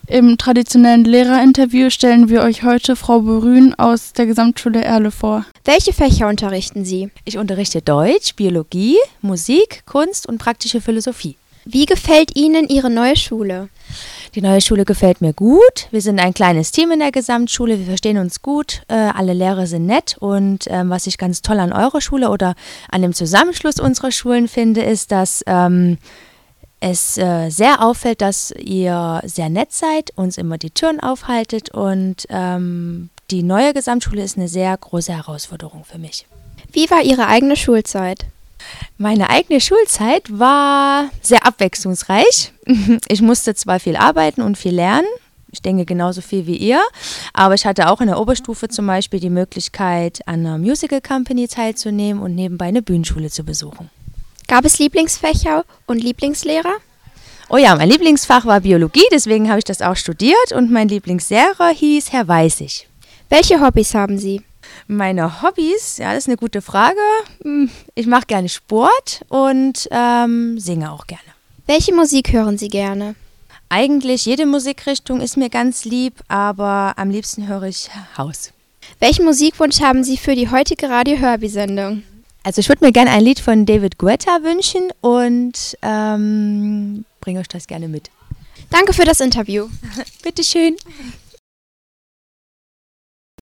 Im traditionellen Lehrerinterview stellen wir euch heute Frau Berün aus der Gesamtschule Erle vor. Welche Fächer unterrichten Sie? Ich unterrichte Deutsch, Biologie, Musik, Kunst und praktische Philosophie. Wie gefällt Ihnen Ihre neue Schule? Die neue Schule gefällt mir gut. Wir sind ein kleines Team in der Gesamtschule, wir verstehen uns gut, alle Lehrer sind nett und was ich ganz toll an eurer Schule oder an dem Zusammenschluss unserer Schulen finde, ist, dass es sehr auffällt, dass ihr sehr nett seid, uns immer die Türen aufhaltet und die neue Gesamtschule ist eine sehr große Herausforderung für mich. Wie war Ihre eigene Schulzeit? Meine eigene Schulzeit war sehr abwechslungsreich. Ich musste zwar viel arbeiten und viel lernen, ich denke genauso viel wie ihr, aber ich hatte auch in der Oberstufe zum Beispiel die Möglichkeit, an einer Musical Company teilzunehmen und nebenbei eine Bühnenschule zu besuchen. Gab es Lieblingsfächer und Lieblingslehrer? Oh ja, mein Lieblingsfach war Biologie, deswegen habe ich das auch studiert und mein Lieblingslehrer hieß Herr Weißig. Welche Hobbys haben Sie? Meine Hobbys, ja, das ist eine gute Frage. Ich mache gerne Sport und singe auch gerne. Welche Musik hören Sie gerne? Eigentlich jede Musikrichtung ist mir ganz lieb, aber am liebsten höre ich House. Welchen Musikwunsch haben Sie für die heutige Radio-Hörbi-Sendung? Also ich würde mir gerne ein Lied von David Guetta wünschen und bringe euch das gerne mit. Danke für das Interview. Bitteschön.